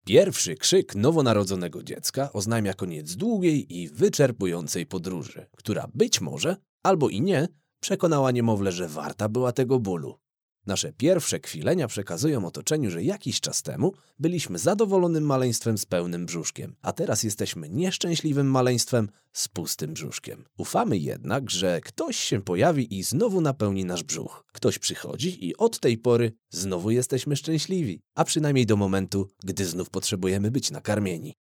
Pierwszy krzyk nowonarodzonego dziecka oznajmia koniec długiej i wyczerpującej podróży, która być może, albo i nie, przekonała niemowlę, że warta była tego bólu. Nasze pierwsze kwilenia przekazują otoczeniu, że jakiś czas temu byliśmy zadowolonym maleństwem z pełnym brzuszkiem, a teraz jesteśmy nieszczęśliwym maleństwem z pustym brzuszkiem. Ufamy jednak, że ktoś się pojawi i znowu napełni nasz brzuch. Ktoś przychodzi i od tej pory znowu jesteśmy szczęśliwi, a przynajmniej do momentu, gdy znów potrzebujemy być nakarmieni.